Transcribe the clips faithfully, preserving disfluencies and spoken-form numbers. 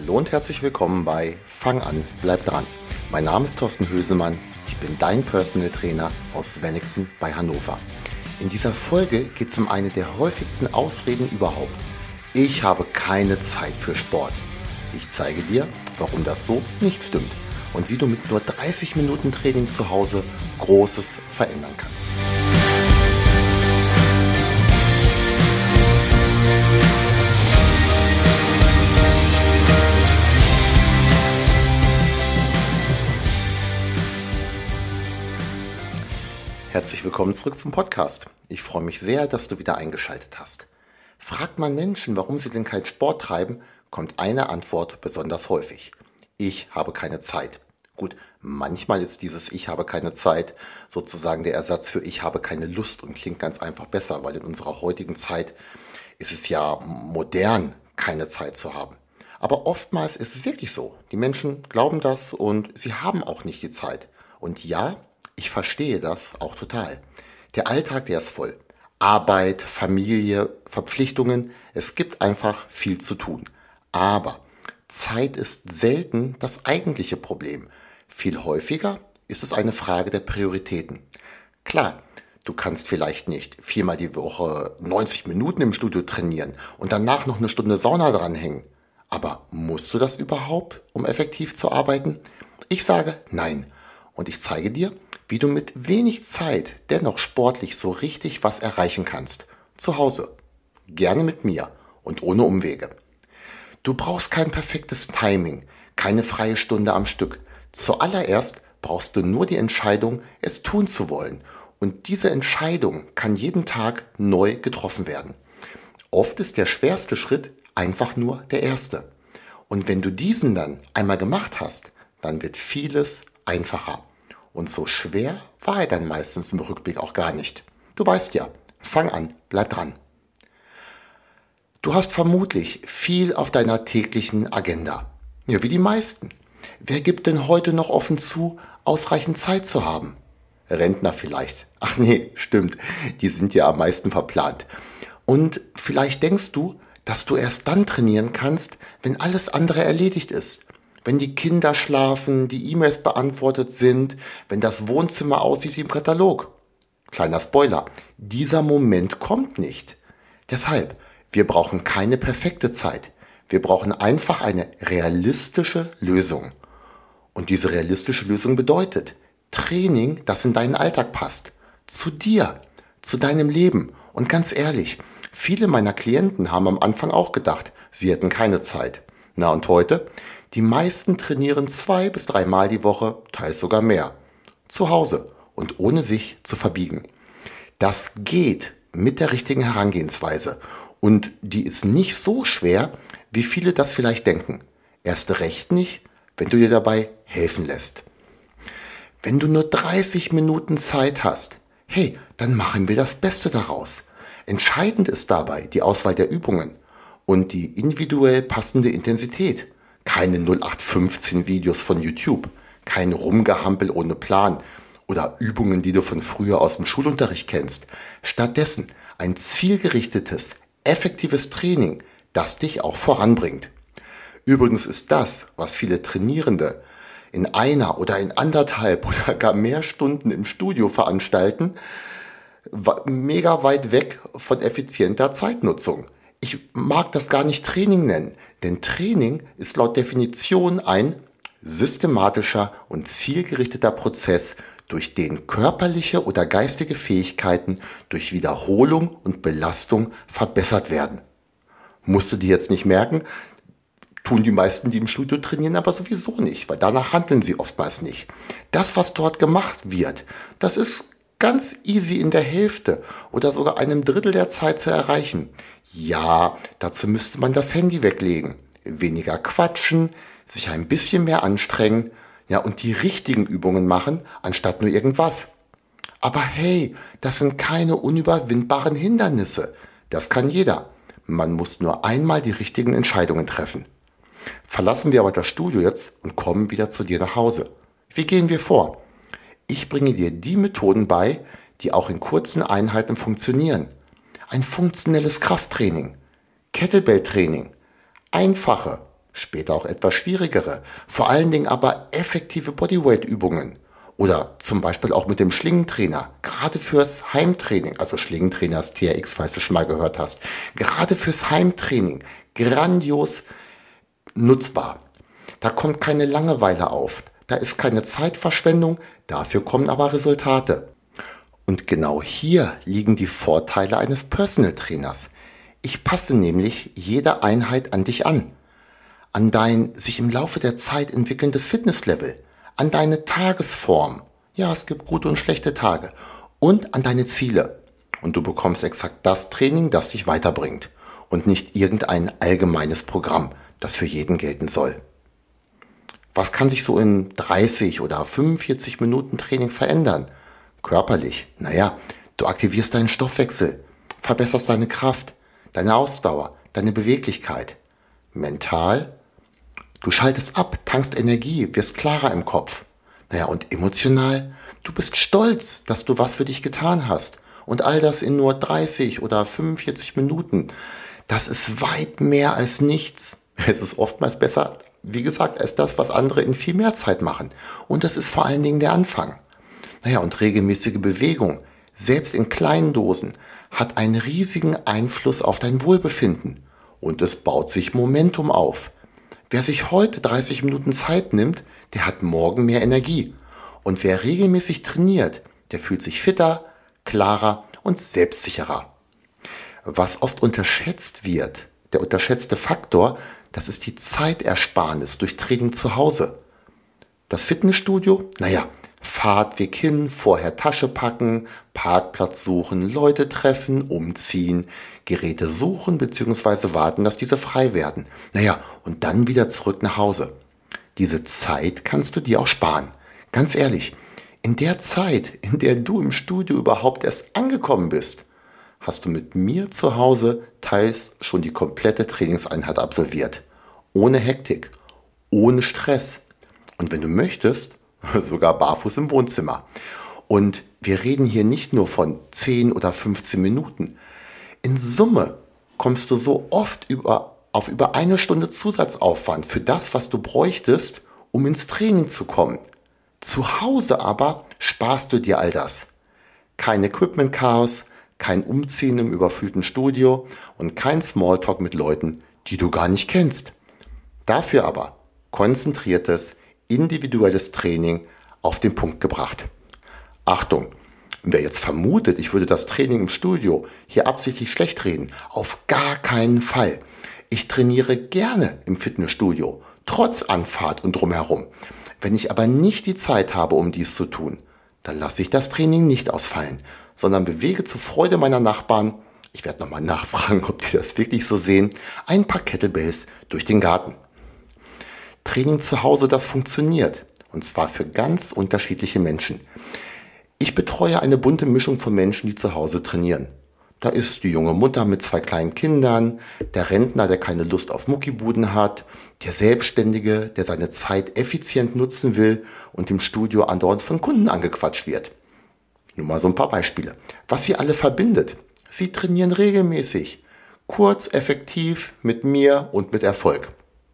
Hallo und herzlich willkommen bei Fang an, bleib dran. Mein Name ist Thorsten Hösemann, ich bin dein Personal Trainer aus Wenigsen bei Hannover. In dieser Folge geht es um eine der häufigsten Ausreden überhaupt. Ich habe keine Zeit für Sport. Ich zeige dir, warum das so nicht stimmt und wie du mit nur dreißig Minuten Training zu Hause Großes verändern kannst. Herzlich willkommen zurück zum Podcast. Ich freue mich sehr, dass du wieder eingeschaltet hast. Fragt man Menschen, warum sie denn keinen Sport treiben, kommt eine Antwort besonders häufig. Ich habe keine Zeit. Gut, manchmal ist dieses Ich habe keine Zeit sozusagen der Ersatz für Ich habe keine Lust und klingt ganz einfach besser, weil in unserer heutigen Zeit ist es ja modern, keine Zeit zu haben. Aber oftmals ist es wirklich so. Die Menschen glauben das und sie haben auch nicht die Zeit. Und ja, ich verstehe das auch total. Der Alltag, der ist voll. Arbeit, Familie, Verpflichtungen, es gibt einfach viel zu tun. Aber Zeit ist selten das eigentliche Problem. Viel häufiger ist es eine Frage der Prioritäten. Klar, du kannst vielleicht nicht viermal die Woche neunzig Minuten im Studio trainieren und danach noch eine Stunde Sauna dranhängen. Aber musst du das überhaupt, um effektiv zu arbeiten? Ich sage nein. Und ich zeige dir, wie du mit wenig Zeit dennoch sportlich so richtig was erreichen kannst. Zu Hause. Gerne mit mir und ohne Umwege. Du brauchst kein perfektes Timing, keine freie Stunde am Stück. Zuallererst brauchst du nur die Entscheidung, es tun zu wollen. Und diese Entscheidung kann jeden Tag neu getroffen werden. Oft ist der schwerste Schritt einfach nur der erste. Und wenn du diesen dann einmal gemacht hast, dann wird vieles einfacher. Und so schwer war er dann meistens im Rückblick auch gar nicht. Du weißt ja, fang an, bleib dran. Du hast vermutlich viel auf deiner täglichen Agenda. Ja, wie die meisten. Wer gibt denn heute noch offen zu, ausreichend Zeit zu haben? Rentner vielleicht. Ach nee, stimmt, die sind ja am meisten verplant. Und vielleicht denkst du, dass du erst dann trainieren kannst, wenn alles andere erledigt ist. Wenn die Kinder schlafen, die E-Mails beantwortet sind, wenn das Wohnzimmer aussieht wie im Katalog. Kleiner Spoiler, dieser Moment kommt nicht. Deshalb, wir brauchen keine perfekte Zeit. Wir brauchen einfach eine realistische Lösung. Und diese realistische Lösung bedeutet Training, das in deinen Alltag passt. Zu dir, zu deinem Leben. Und ganz ehrlich, viele meiner Klienten haben am Anfang auch gedacht, sie hätten keine Zeit. Na und heute? Die meisten trainieren zwei bis dreimal die Woche, teils sogar mehr. Zu Hause und ohne sich zu verbiegen. Das geht mit der richtigen Herangehensweise. Und die ist nicht so schwer, wie viele das vielleicht denken. Erst recht nicht, wenn du dir dabei helfen lässt. Wenn du nur dreißig Minuten Zeit hast, hey, dann machen wir das Beste daraus. Entscheidend ist dabei die Auswahl der Übungen und die individuell passende Intensität. Keine null acht fünfzehn Videos von YouTube, kein Rumgehampel ohne Plan oder Übungen, die du von früher aus dem Schulunterricht kennst. Stattdessen ein zielgerichtetes, effektives Training, das dich auch voranbringt. Übrigens ist das, was viele Trainierende in einer oder in anderthalb oder gar mehr Stunden im Studio veranstalten, mega weit weg von effizienter Zeitnutzung. Ich mag das gar nicht Training nennen, denn Training ist laut Definition ein systematischer und zielgerichteter Prozess, durch den körperliche oder geistige Fähigkeiten durch Wiederholung und Belastung verbessert werden. Musst du dir jetzt nicht merken, tun die meisten, die im Studio trainieren, aber sowieso nicht, weil danach handeln sie oftmals nicht. Das, was dort gemacht wird, das ist ganz easy in der Hälfte oder sogar einem Drittel der Zeit zu erreichen. Ja, dazu müsste man das Handy weglegen, weniger quatschen, sich ein bisschen mehr anstrengen, ja, und die richtigen Übungen machen, anstatt nur irgendwas. Aber hey, das sind keine unüberwindbaren Hindernisse. Das kann jeder. Man muss nur einmal die richtigen Entscheidungen treffen. Verlassen wir aber das Studio jetzt und kommen wieder zu dir nach Hause. Wie gehen wir vor? Ich bringe dir die Methoden bei, die auch in kurzen Einheiten funktionieren. Ein funktionelles Krafttraining, Kettlebell-Training, einfache, später auch etwas schwierigere, vor allen Dingen aber effektive Bodyweight-Übungen. Oder zum Beispiel auch mit dem Schlingentrainer, gerade fürs Heimtraining, also Schlingentrainer ist T R X, falls du schon mal gehört hast, gerade fürs Heimtraining, grandios nutzbar. Da kommt keine Langeweile auf, da ist keine Zeitverschwendung, dafür kommen aber Resultate. Und genau hier liegen die Vorteile eines Personal Trainers. Ich passe nämlich jede Einheit an dich an, an dein sich im Laufe der Zeit entwickelndes Fitnesslevel, an deine Tagesform, ja, es gibt gute und schlechte Tage, und an deine Ziele. Und du bekommst exakt das Training, das dich weiterbringt und nicht irgendein allgemeines Programm, das für jeden gelten soll. Was kann sich so in dreißig oder fünfundvierzig Minuten Training verändern? Körperlich, naja, du aktivierst deinen Stoffwechsel, verbesserst deine Kraft, deine Ausdauer, deine Beweglichkeit. Mental, du schaltest ab, tankst Energie, wirst klarer im Kopf. Naja, und emotional, du bist stolz, dass du was für dich getan hast. Und all das in nur dreißig oder fünfundvierzig Minuten. Das ist weit mehr als nichts. Es ist oftmals besser, wie gesagt, als das, was andere in viel mehr Zeit machen. Und das ist vor allen Dingen der Anfang. Naja, und regelmäßige Bewegung, selbst in kleinen Dosen, hat einen riesigen Einfluss auf dein Wohlbefinden. Und es baut sich Momentum auf. Wer sich heute dreißig Minuten Zeit nimmt, der hat morgen mehr Energie. Und wer regelmäßig trainiert, der fühlt sich fitter, klarer und selbstsicherer. Was oft unterschätzt wird, der unterschätzte Faktor, das ist die Zeitersparnis durch Training zu Hause. Das Fitnessstudio, naja, Fahrtweg hin, vorher Tasche packen, Parkplatz suchen, Leute treffen, umziehen, Geräte suchen bzw. warten, dass diese frei werden. Naja, und dann wieder zurück nach Hause. Diese Zeit kannst du dir auch sparen. Ganz ehrlich, in der Zeit, in der du im Studio überhaupt erst angekommen bist, hast du mit mir zu Hause teils schon die komplette Trainingseinheit absolviert. Ohne Hektik, ohne Stress. Und wenn du möchtest, sogar barfuß im Wohnzimmer. Und wir reden hier nicht nur von zehn oder fünfzehn Minuten. In Summe kommst du so oft über, auf über eine Stunde Zusatzaufwand für das, was du bräuchtest, um ins Training zu kommen. Zu Hause aber sparst du dir all das. Kein Equipment-Chaos, kein Umziehen im überfüllten Studio und kein Smalltalk mit Leuten, die du gar nicht kennst. Dafür aber konzentriertes, individuelles Training auf den Punkt gebracht. Achtung, wer jetzt vermutet, ich würde das Training im Studio hier absichtlich schlecht reden, auf gar keinen Fall. Ich trainiere gerne im Fitnessstudio, trotz Anfahrt und drumherum. Wenn ich aber nicht die Zeit habe, um dies zu tun, dann lasse ich das Training nicht ausfallen, sondern bewege zur Freude meiner Nachbarn, ich werde nochmal nachfragen, ob die das wirklich so sehen, ein paar Kettlebells durch den Garten. Training zu Hause, das funktioniert. Und zwar für ganz unterschiedliche Menschen. Ich betreue eine bunte Mischung von Menschen, die zu Hause trainieren. Da ist die junge Mutter mit zwei kleinen Kindern, der Rentner, der keine Lust auf Muckibuden hat, der Selbstständige, der seine Zeit effizient nutzen will und im Studio andauernd von Kunden angequatscht wird. Nur mal so ein paar Beispiele. Was sie alle verbindet. Sie trainieren regelmäßig, kurz, effektiv, mit mir und mit Erfolg.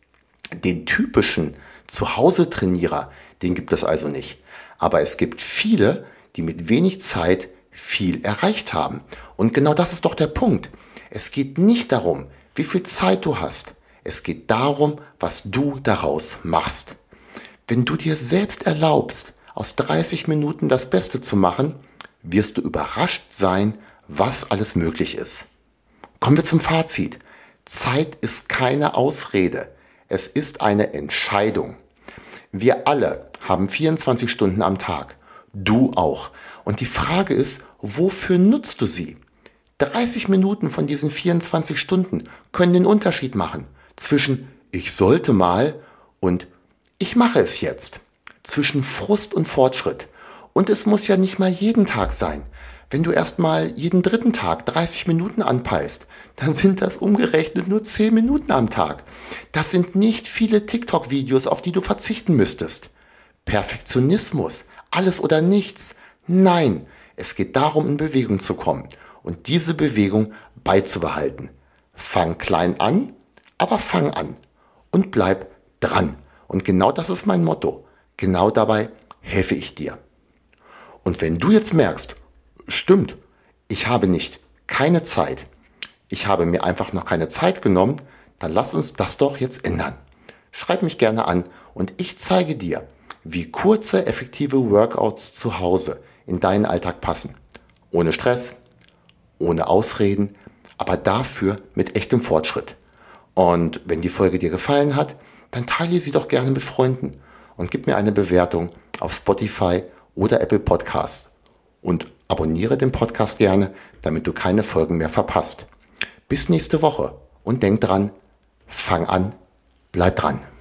Den typischen Zuhause-Trainierer, den gibt es also nicht. Aber es gibt viele, die mit wenig Zeit viel erreicht haben. Und genau das ist doch der Punkt. Es geht nicht darum, wie viel Zeit du hast. Es geht darum, was du daraus machst. Wenn du dir selbst erlaubst, aus dreißig Minuten das Beste zu machen, wirst du überrascht sein, was alles möglich ist. Kommen wir zum Fazit. Zeit ist keine Ausrede. Es ist eine Entscheidung. Wir alle haben vierundzwanzig Stunden am Tag. Du auch. Und die Frage ist, wofür nutzt du sie? dreißig Minuten von diesen vierundzwanzig Stunden können den Unterschied machen zwischen ich sollte mal und ich mache es jetzt. Zwischen Frust und Fortschritt. Und es muss ja nicht mal jeden Tag sein. Wenn du erst mal jeden dritten Tag dreißig Minuten anpeilst, dann sind das umgerechnet nur zehn Minuten am Tag. Das sind nicht viele TikTok-Videos, auf die du verzichten müsstest. Perfektionismus, alles oder nichts. Nein, es geht darum, in Bewegung zu kommen und diese Bewegung beizubehalten. Fang klein an, aber fang an. und bleib dran. Und genau das ist mein Motto. Genau dabei helfe ich dir. Und wenn du jetzt merkst, stimmt, ich habe nicht keine Zeit, ich habe mir einfach noch keine Zeit genommen, dann lass uns das doch jetzt ändern. Schreib mich gerne an und ich zeige dir, wie kurze, effektive Workouts zu Hause in deinen Alltag passen. Ohne Stress, ohne Ausreden, aber dafür mit echtem Fortschritt. Und wenn die Folge dir gefallen hat, dann teile sie doch gerne mit Freunden und gib mir eine Bewertung auf Spotify oder Apple Podcasts. Und abonniere den Podcast gerne, damit du keine Folgen mehr verpasst. Bis nächste Woche und denk dran, fang an, bleib dran.